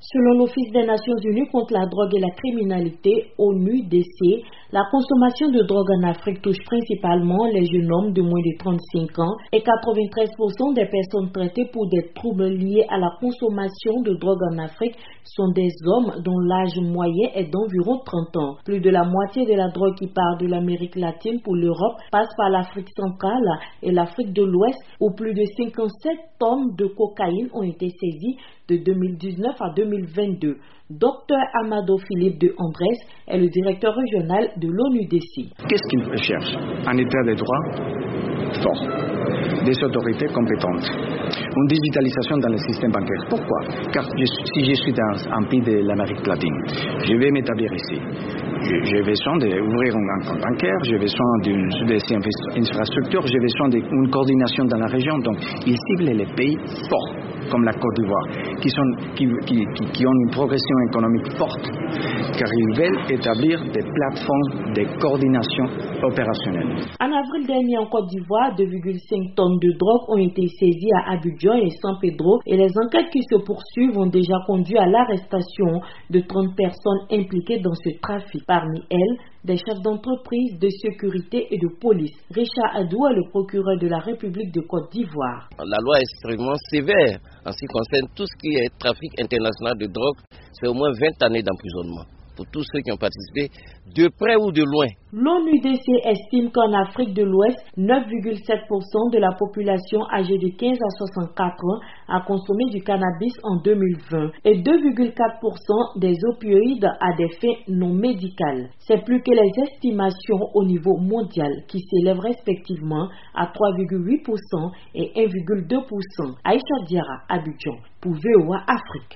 Selon l'Office des Nations Unies contre la drogue et la criminalité, ONUDC, la consommation de drogue en Afrique touche principalement les jeunes hommes de moins de 35 ans et 93% des personnes traitées pour des troubles liés à la consommation de drogue en Afrique sont des hommes dont l'âge moyen est d'environ 30 ans. Plus de la moitié de la drogue qui part de l'Amérique latine pour l'Europe passe par l'Afrique centrale et l'Afrique de l'Ouest où plus de 57 tonnes de cocaïne ont été saisies de 2019 à 2022. Dr Amado Philippe de Andrés est le directeur régional de l'ONUDC. Qu'est-ce qu'il recherche? Un état de droit fort, des autorités compétentes, une digitalisation dans le système bancaire. Pourquoi? Car si je suis dans un pays de l'Amérique latine, je vais m'établir ici. J'ai besoin d'ouvrir un compte bancaire, j'ai besoin des infrastructures, j'ai besoin d'une coordination dans la région. Donc, ils ciblent les pays forts, comme la Côte d'Ivoire, qui ont une progression économique forte, car ils veulent établir des plateformes de coordination opérationnelle. En avril dernier, en Côte d'Ivoire, 2,5 tonnes de drogue ont été saisies à Abidjan et San Pedro, et les enquêtes qui se poursuivent ont déjà conduit à l'arrestation de 30 personnes impliquées dans ce trafic. Parmi elles, des chefs d'entreprise, de sécurité et de police. Richard Adou est le procureur de la République de Côte d'Ivoire. La loi est extrêmement sévère en ce qui concerne tout ce qui est trafic international de drogue. C'est au moins 20 années d'emprisonnement pour tous ceux qui ont participé, de près ou de loin. L'ONUDC estime qu'en Afrique de l'Ouest, 9,7% de la population âgée de 15 à 64 ans a consommé du cannabis en 2020 et 2,4% des opioïdes à des fins non médicales. C'est plus que les estimations au niveau mondial qui s'élèvent respectivement à 3,8% et 1,2%. Aïcha Diarra, Abidjan, pour VOA Afrique.